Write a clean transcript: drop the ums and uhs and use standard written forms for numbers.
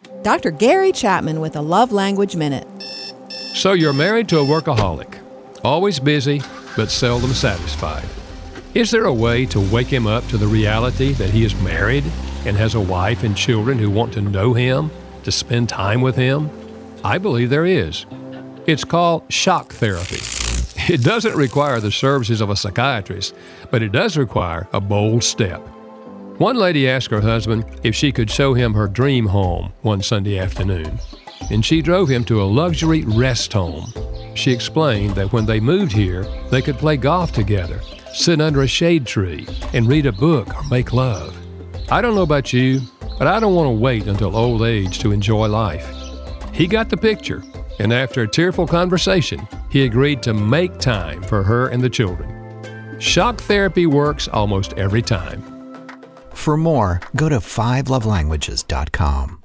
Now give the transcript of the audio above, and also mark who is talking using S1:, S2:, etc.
S1: Dr. Gary Chapman with a Love Language Minute.
S2: So you're married to a workaholic, always busy, but seldom satisfied. Is there a way to wake him up to the reality that he is married and has a wife and children who want to know him, to spend time with him? I believe there is. It's called shock therapy. It doesn't require the services of a psychiatrist, but it does require a bold step. One lady asked her husband if she could show him her dream home one Sunday afternoon, and she drove him to a luxury rest home. She explained that when they moved here, they could play golf together, sit under a shade tree, and read a book or make love. I don't know about you, but I don't want to wait until old age to enjoy life. He got the picture, and after a tearful conversation, he agreed to make time for her and the children. Shock therapy works almost every time.
S3: For more, go to 5lovelanguages.com.